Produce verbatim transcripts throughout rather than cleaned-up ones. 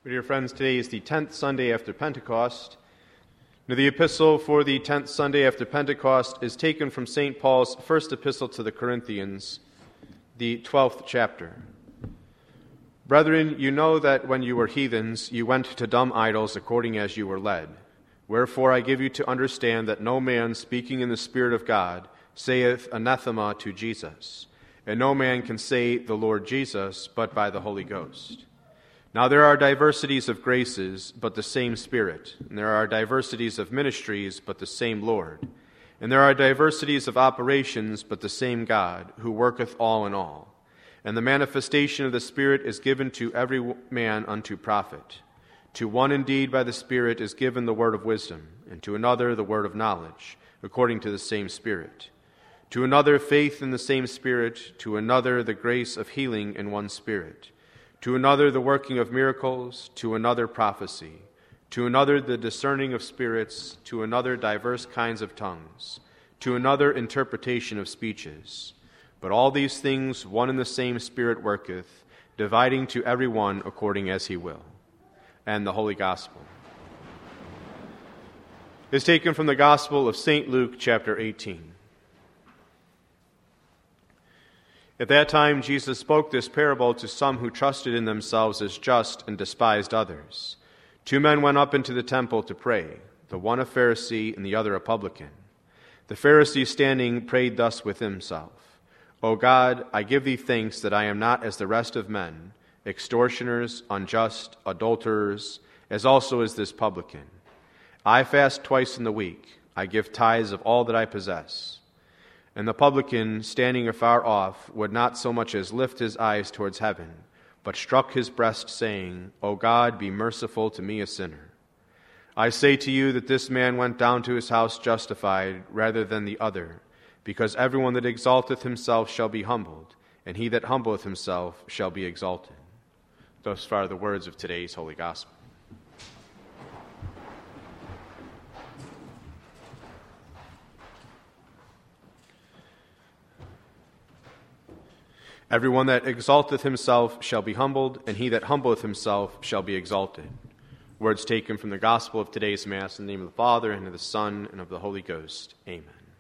My dear friends, today is the tenth Sunday after Pentecost. Now, the epistle for the tenth Sunday after Pentecost is taken from Saint Paul's first epistle to the Corinthians, the twelfth chapter. Brethren, you know that when you were heathens, you went to dumb idols according as you were led. Wherefore I give you to understand that no man speaking in the Spirit of God saith anathema to Jesus, and no man can say the Lord Jesus but by the Holy Ghost. Now there are diversities of graces, but the same Spirit. And there are diversities of ministries, but the same Lord. And there are diversities of operations, but the same God, who worketh all in all. And the manifestation of the Spirit is given to every man unto profit. To one indeed by the Spirit is given the word of wisdom, and to another the word of knowledge, according to the same Spirit. To another faith in the same Spirit, to another the grace of healing in one Spirit. To another the working of miracles, to another prophecy, to another the discerning of spirits, to another diverse kinds of tongues, to another interpretation of speeches. But all these things one and the same Spirit worketh, dividing to every one according as he will. And the Holy Gospel is taken from the Gospel of Saint Luke, chapter eighteen. At that time Jesus spoke this parable to some who trusted in themselves as just and despised others. Two men went up into the temple to pray, the one a Pharisee and the other a publican. The Pharisee standing prayed thus with himself, O God, I give thee thanks that I am not as the rest of men, extortioners, unjust, adulterers, as also is this publican. I fast twice in the week. I give tithes of all that I possess. And the publican, standing afar off, would not so much as lift his eyes towards heaven, but struck his breast, saying, O God, be merciful to me a sinner. I say to you that this man went down to his house justified rather than the other, because everyone that exalteth himself shall be humbled, and he that humbleth himself shall be exalted. Thus far the words of today's Holy Gospel. Everyone that exalteth himself shall be humbled, and he that humbleth himself shall be exalted. Words taken from the Gospel of today's Mass in the name of the Father, and of the Son, and of the Holy Ghost. Amen.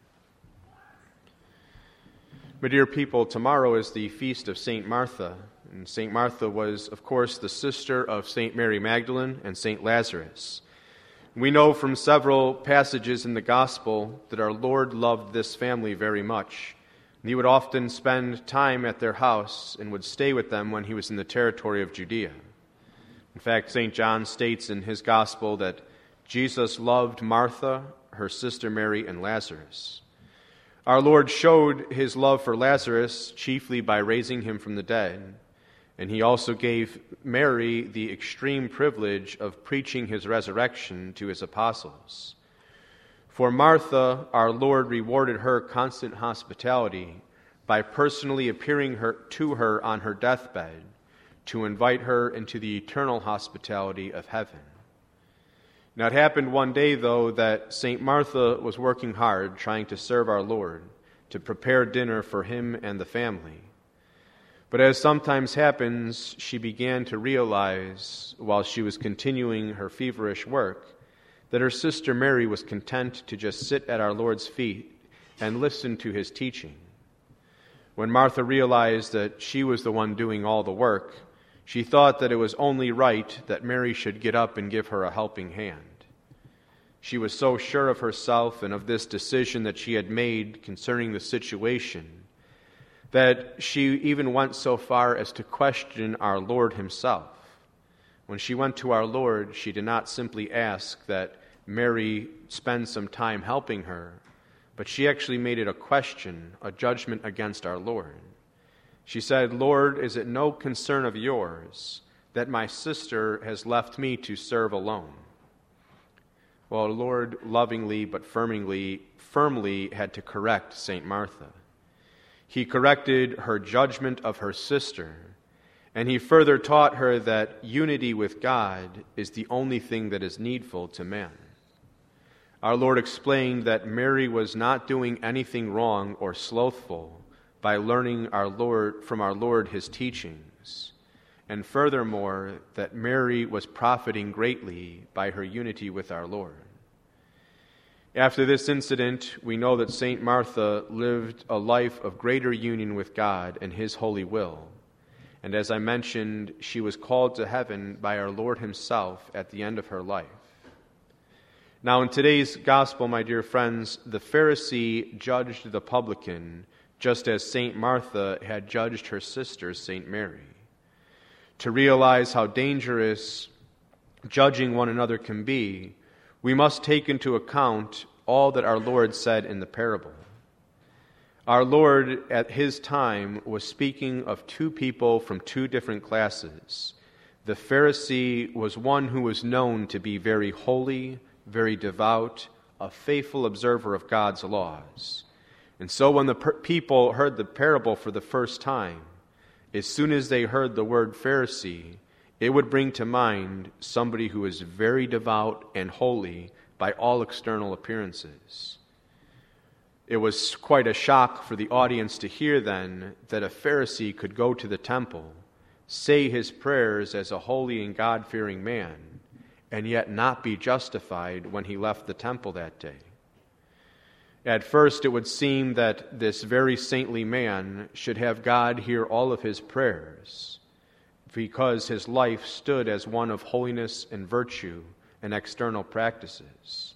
My dear people, tomorrow is the feast of Saint Martha. And Saint Martha was, of course, the sister of Saint Mary Magdalene and Saint Lazarus. We know from several passages in the Gospel that our Lord loved this family very much. He would often spend time at their house and would stay with them when he was in the territory of Judea. In fact, Saint John states in his gospel that Jesus loved Martha, her sister Mary, and Lazarus. Our Lord showed his love for Lazarus chiefly by raising him from the dead, and he also gave Mary the extreme privilege of preaching his resurrection to his apostles. For Martha, our Lord rewarded her constant hospitality by personally appearing her, to her on her deathbed to invite her into the eternal hospitality of heaven. Now it happened one day, though, that Saint Martha was working hard trying to serve our Lord, to prepare dinner for him and the family. But as sometimes happens, she began to realize, while she was continuing her feverish work, that her sister Mary was content to just sit at our Lord's feet and listen to his teaching. When Martha realized that she was the one doing all the work, she thought that it was only right that Mary should get up and give her a helping hand. She was so sure of herself and of this decision that she had made concerning the situation that she even went so far as to question our Lord himself. When she went to our Lord, she did not simply ask that Mary spend some time helping her, but she actually made it a question, a judgment against our Lord. She said, Lord, is it no concern of yours that my sister has left me to serve alone? Well, our Lord lovingly but firmly, firmly had to correct Saint Martha. He corrected her judgment of her sister, and he further taught her that unity with God is the only thing that is needful to man. Our Lord explained that Mary was not doing anything wrong or slothful by learning our Lord from our Lord his teachings. and furthermore, that Mary was profiting greatly by her unity with our Lord. After this incident, we know that Saint Martha lived a life of greater union with God and His holy will. And as I mentioned, she was called to heaven by our Lord Himself at the end of her life. Now, in today's gospel, my dear friends, the Pharisee judged the publican just as Saint Martha had judged her sister, Saint Mary. To realize how dangerous judging one another can be, we must take into account all that our Lord said in the parable. Our Lord, at His time, was speaking of two people from two different classes. The Pharisee was one who was known to be very holy, very devout, a faithful observer of God's laws. And so when the per- people heard the parable for the first time, as soon as they heard the word Pharisee, it would bring to mind somebody who is very devout and holy by all external appearances. It was quite a shock for the audience to hear then that a Pharisee could go to the temple, say his prayers as a holy and God-fearing man, and yet not be justified when he left the temple that day. At first, it would seem that this very saintly man should have God hear all of his prayers because his life stood as one of holiness and virtue and external practices.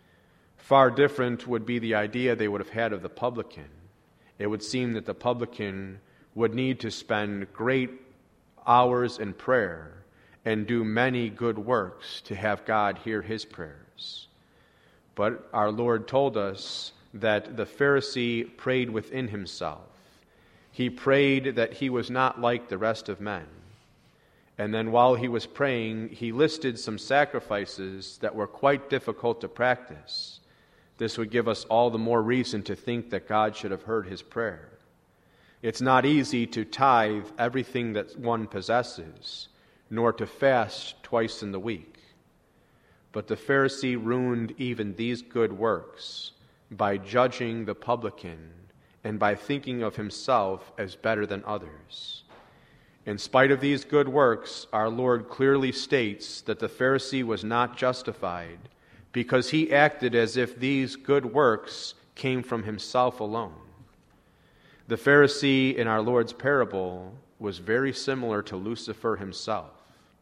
Far different would be the idea they would have had of the publican. It would seem that the publican would need to spend great hours in prayer and do many good works to have God hear his prayers. But our Lord told us that the Pharisee prayed within himself. He prayed that he was not like the rest of men. And then while he was praying, he listed some sacrifices that were quite difficult to practice. This would give us all the more reason to think that God should have heard his prayer. It's not easy to tithe everything that one possesses, nor to fast twice in the week. But the Pharisee ruined even these good works by judging the publican and by thinking of himself as better than others. In spite of these good works, our Lord clearly states that the Pharisee was not justified because he acted as if these good works came from himself alone. The Pharisee in our Lord's parable was very similar to Lucifer himself.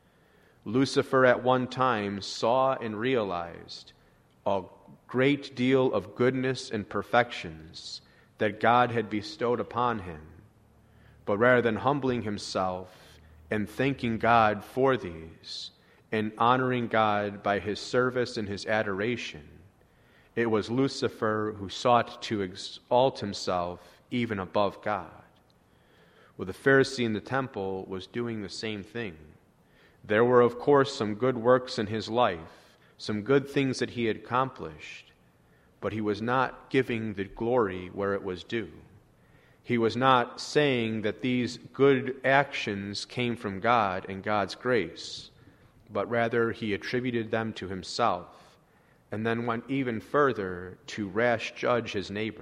Lucifer at one time saw and realized a great deal of goodness and perfections that God had bestowed upon him. But rather than humbling himself and thanking God for these and honoring God by his service and his adoration, it was Lucifer who sought to exalt himself even above God. Well, the Pharisee in the temple was doing the same thing. There were, of course, some good works in his life, some good things that he had accomplished, but he was not giving the glory where it was due. He was not saying that these good actions came from God and God's grace, but rather he attributed them to himself, and then went even further to rash judge his neighbor.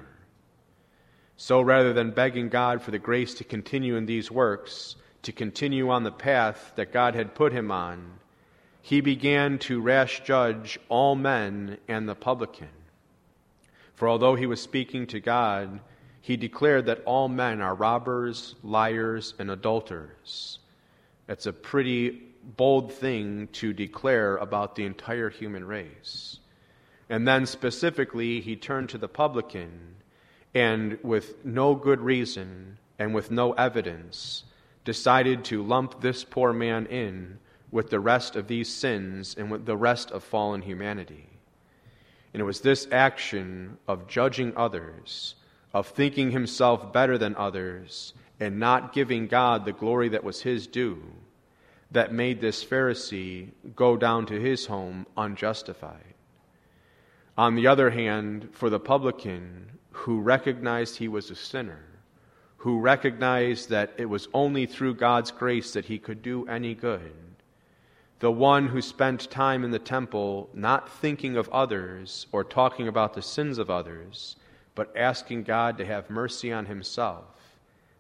So rather than begging God for the grace to continue in these works, to continue on the path that God had put him on, he began to rash judge all men and the publican. For although he was speaking to God, he declared that all men are robbers, liars, and adulterers. That's a pretty bold thing to declare about the entire human race. And then specifically, he turned to the publican, and with no good reason and with no evidence, decided to lump this poor man in with the rest of these sins and with the rest of fallen humanity. And it was this action of judging others, of thinking himself better than others, and not giving God the glory that was his due, that made this Pharisee go down to his home unjustified. On the other hand, for the publican, who recognized he was a sinner, who recognized that it was only through God's grace that he could do any good, the one who spent time in the temple not thinking of others or talking about the sins of others, but asking God to have mercy on himself,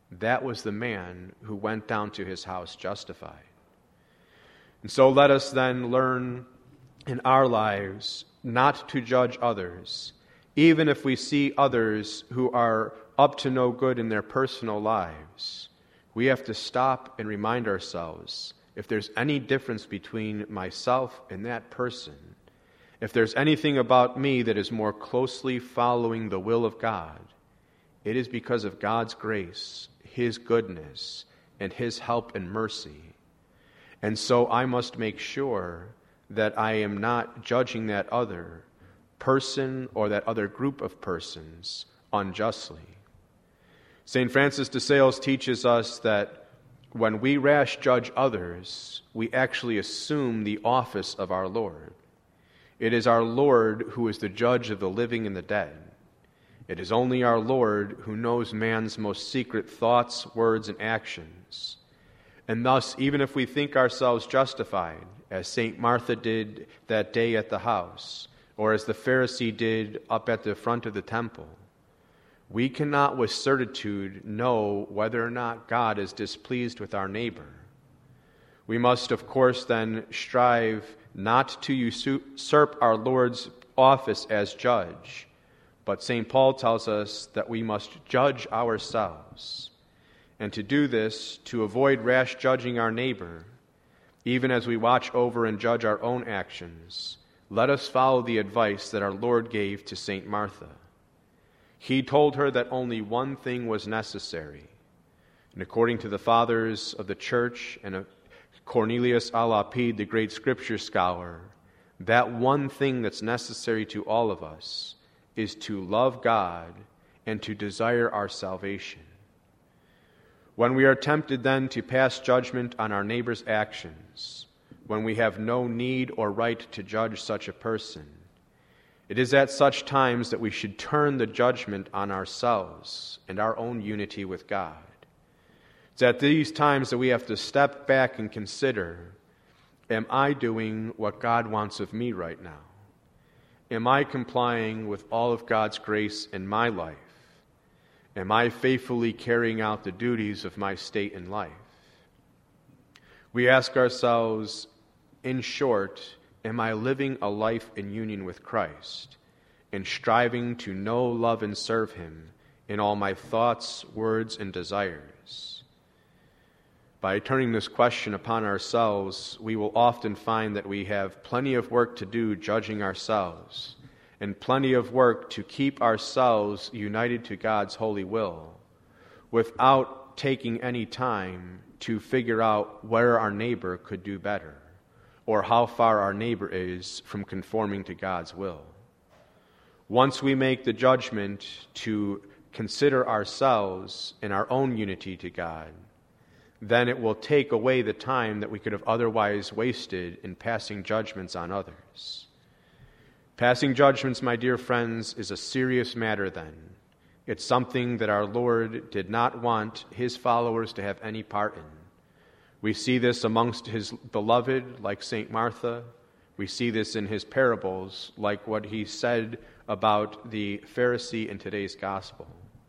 that was the man who went down to his house justified. And so let us then learn in our lives not to judge others, even if we see others who are up to no good in their personal lives. We have to stop and remind ourselves, if there's any difference between myself and that person, if there's anything about me that is more closely following the will of God, it is because of God's grace, His goodness, and His help and mercy. And so I must make sure that I am not judging that other person or that other group of persons unjustly. Saint Francis de Sales teaches us that when we rash judge others, we actually assume the office of our Lord. It is our Lord who is the judge of the living and the dead. It is only our Lord who knows man's most secret thoughts, words, and actions. And thus, even if we think ourselves justified, as Saint Martha did that day at the house, or as the Pharisee did up at the front of the temple, we cannot with certitude know whether or not God is displeased with our neighbor. We must, of course, then strive not to usurp our Lord's office as judge, but Saint Paul tells us that we must judge ourselves. And to do this, to avoid rash judging our neighbor, even as we watch over and judge our own actions, let us follow the advice that our Lord gave to Saint Martha. He told her that only one thing was necessary. And according to the fathers of the church and Cornelius a Lapide, the great scripture scholar, that one thing that's necessary to all of us is to love God and to desire our salvation. When we are tempted then to pass judgment on our neighbor's actions, when we have no need or right to judge such a person, it is at such times that we should turn the judgment on ourselves and our own unity with God. It's at these times that we have to step back and consider, am I doing what God wants of me right now? Am I complying with all of God's grace in my life? Am I faithfully carrying out the duties of my state in life? We ask ourselves, in short, am I living a life in union with Christ and striving to know, love, and serve Him in all my thoughts, words, and desires? By turning this question upon ourselves, we will often find that we have plenty of work to do judging ourselves and plenty of work to keep ourselves united to God's holy will without taking any time to figure out where our neighbor could do better or how far our neighbor is from conforming to God's will. Once we make the judgment to consider ourselves in our own unity to God, then it will take away the time that we could have otherwise wasted in passing judgments on others. Passing judgments, my dear friends, is a serious matter then. It's something that our Lord did not want His followers to have any part in. We see this amongst His beloved, like Saint Martha. We see this in His parables, like what He said about the Pharisee in today's gospel.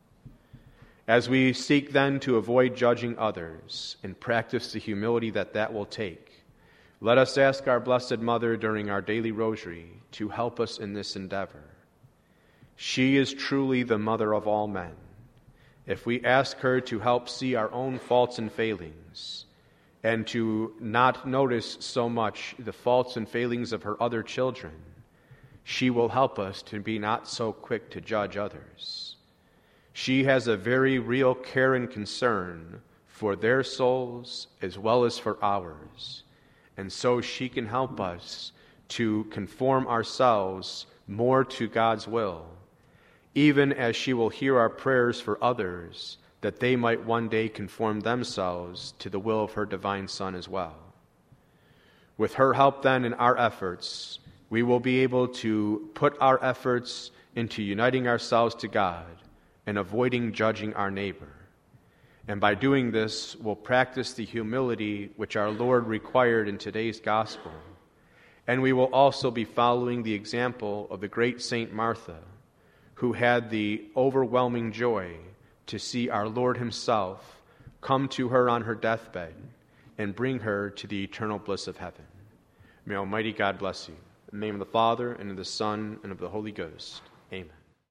As we seek then to avoid judging others and practice the humility that that will take, let us ask our Blessed Mother during our daily rosary to help us in this endeavor. She is truly the mother of all men. If we ask her to help see our own faults and failings, and to not notice so much the faults and failings of her other children, she will help us to be not so quick to judge others. She has a very real care and concern for their souls as well as for ours, and so she can help us to conform ourselves more to God's will, even as she will hear our prayers for others, that they might one day conform themselves to the will of her divine Son as well. With her help then in our efforts, we will be able to put our efforts into uniting ourselves to God and avoiding judging our neighbor. And by doing this, we'll practice the humility which our Lord required in today's gospel. And we will also be following the example of the great Saint Martha, who had the overwhelming joy to see our Lord himself come to her on her deathbed and bring her to the eternal bliss of heaven. May Almighty God bless you. In the name of the Father, and of the Son, and of the Holy Ghost. Amen.